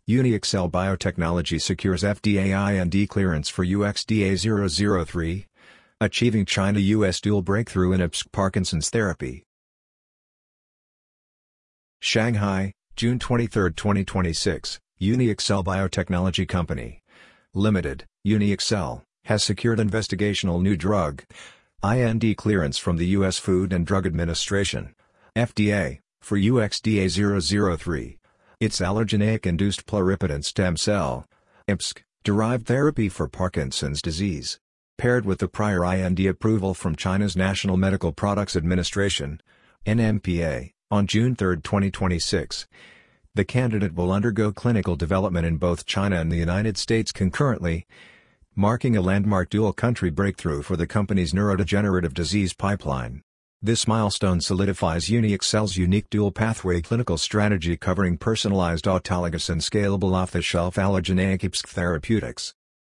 UniExcel Biotechnology secures FDA IND clearance for UXDA-003, achieving China-US dual breakthrough in IPSC Parkinson's therapy. Shanghai, June 23, 2026, UniExcel Biotechnology Company Limited, UniExcel, has secured investigational new drug IND clearance from the U.S. Food and Drug Administration, FDA, for UXDA-003. Its allogeneic-induced pluripotent stem cell (IPSC) derived therapy for Parkinson's disease. Paired with the prior IND approval from China's National Medical Products Administration (NMPA) on June 3, 2026. The candidate will undergo clinical development in both China and the United States concurrently, marking a landmark dual-country breakthrough for the company's neurodegenerative disease pipeline. This milestone solidifies UniExcel's unique dual-pathway clinical strategy covering personalized autologous and scalable off-the-shelf allogeneic IPSC therapeutics.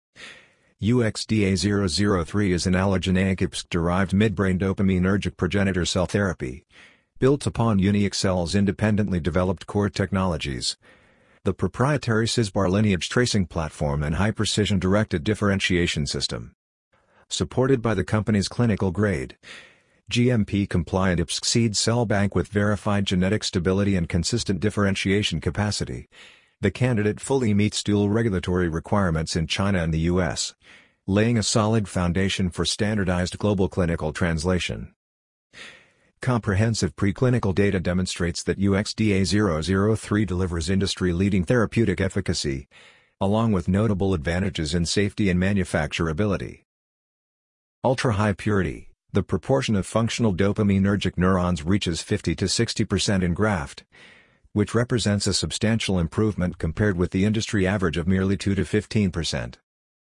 UXDA-003 is an allogeneic IPSC-derived midbrain dopaminergic progenitor cell therapy, built upon UniExcel's independently developed core technologies, the proprietary CISBAR lineage tracing platform and high-precision directed differentiation system. Supported by the company's clinical-grade, GMP-compliant IPSC seed cell bank with verified genetic stability and consistent differentiation capacity, the candidate fully meets dual regulatory requirements in China and the U.S., laying a solid foundation for standardized global clinical translation. Comprehensive preclinical data demonstrates that UXDA-003 delivers industry-leading therapeutic efficacy, along with notable advantages in safety and manufacturability. Ultra-high purity. The proportion of functional dopaminergic neurons reaches 50 to 60% in graft, which represents a substantial improvement compared with the industry average of merely 2 to 15%.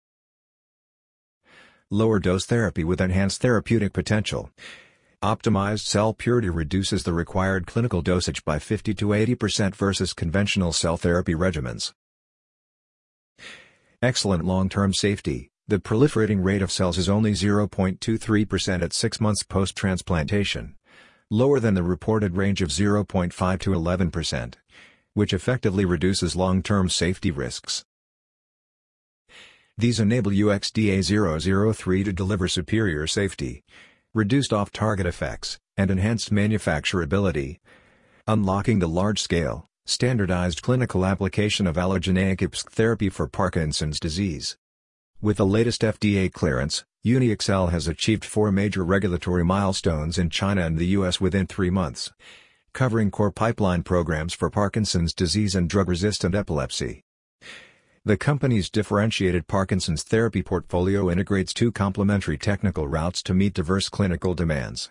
Lower dose therapy with enhanced therapeutic potential. Optimized cell purity reduces the required clinical dosage by 50 to 80% versus conventional cell therapy regimens. Excellent long-term safety. The proliferating rate of cells is only 0.23% at 6 months post-transplantation, lower than the reported range of 0.5 to 11%, which effectively reduces long-term safety risks. These enable UXDA-003 to deliver superior safety, reduced off-target effects, and enhanced manufacturability, unlocking the large-scale, standardized clinical application of allogeneic IPSC therapy for Parkinson's disease. With the latest FDA clearance, UniExcel has achieved 4 major regulatory milestones in China and the U.S. within 3 months, covering core pipeline programs for Parkinson's disease and drug-resistant epilepsy. The company's differentiated Parkinson's therapy portfolio integrates 2 complementary technical routes to meet diverse clinical demands.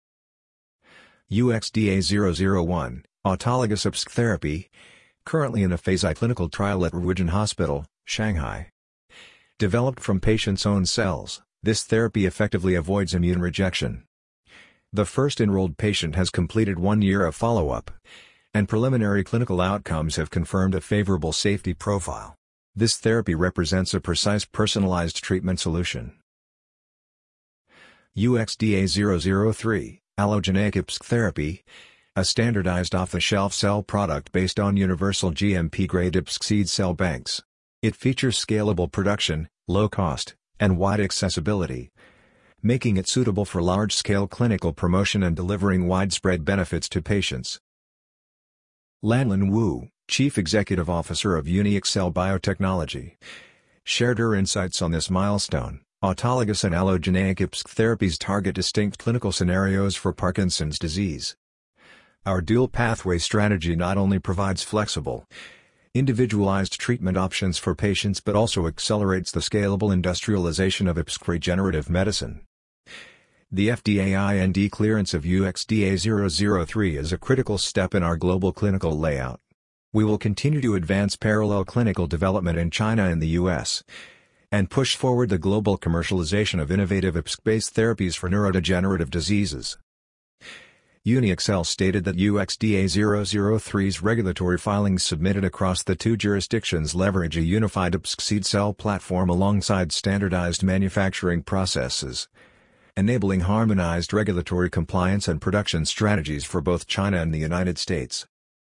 UXDA-001, autologous IPSC therapy, currently in a phase I clinical trial at Ruijin Hospital, Shanghai. Developed from patients' own cells, this therapy effectively avoids immune rejection. The first enrolled patient has completed 1 year of follow-up, and preliminary clinical outcomes have confirmed a favorable safety profile. This therapy represents a precise personalized treatment solution. UXDA-003, allogeneic IPSC therapy, a standardized off-the-shelf cell product based on universal GMP-grade IPSC seed cell banks. It features scalable production, low cost, and wide accessibility, making it suitable for large-scale clinical promotion and delivering widespread benefits to patients. Lanlin Wu, Chief Executive Officer of UniExcel Biotechnology, shared her insights on this milestone. Autologous and allogeneic IPSC therapies target distinct clinical scenarios for Parkinson's disease. Our dual pathway strategy not only provides flexible, individualized treatment options for patients but also accelerates the scalable industrialization of IPSC regenerative medicine. The FDA IND clearance of UXDA-003 is a critical step in our global clinical layout. We will continue to advance parallel clinical development in China and the U.S., and push forward the global commercialization of innovative IPSC-based therapies for neurodegenerative diseases. UniExcel stated that UXDA-003's regulatory filings submitted across the 2 jurisdictions leverage a unified IPSC seed cell platform alongside standardized manufacturing processes, enabling harmonized regulatory compliance and production strategies for both China and the United States.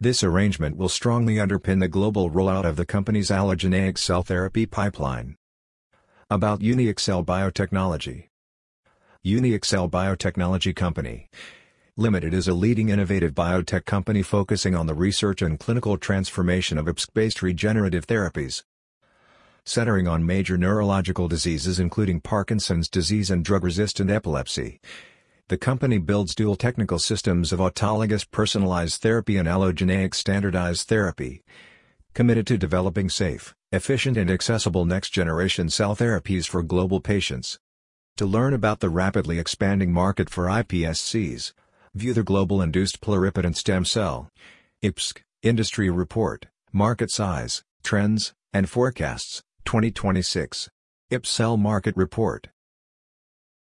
This arrangement will strongly underpin the global rollout of the company's allogeneic cell therapy pipeline. About Uniaccel Biotechnology. Uniaccel Biotechnology Company Limited is a leading innovative biotech company focusing on the research and clinical transformation of IPSC-based regenerative therapies. Centering on major neurological diseases including Parkinson's disease and drug-resistant epilepsy, the company builds dual technical systems of autologous personalized therapy and allogeneic standardized therapy, committed to developing safe, efficient and accessible next-generation cell therapies for global patients. To learn about the rapidly expanding market for iPSCs, view the Global Induced Pluripotent Stem Cell (IPSC) Industry Report, Market Size, Trends, and Forecasts, 2026. IPSC Cell Market Report.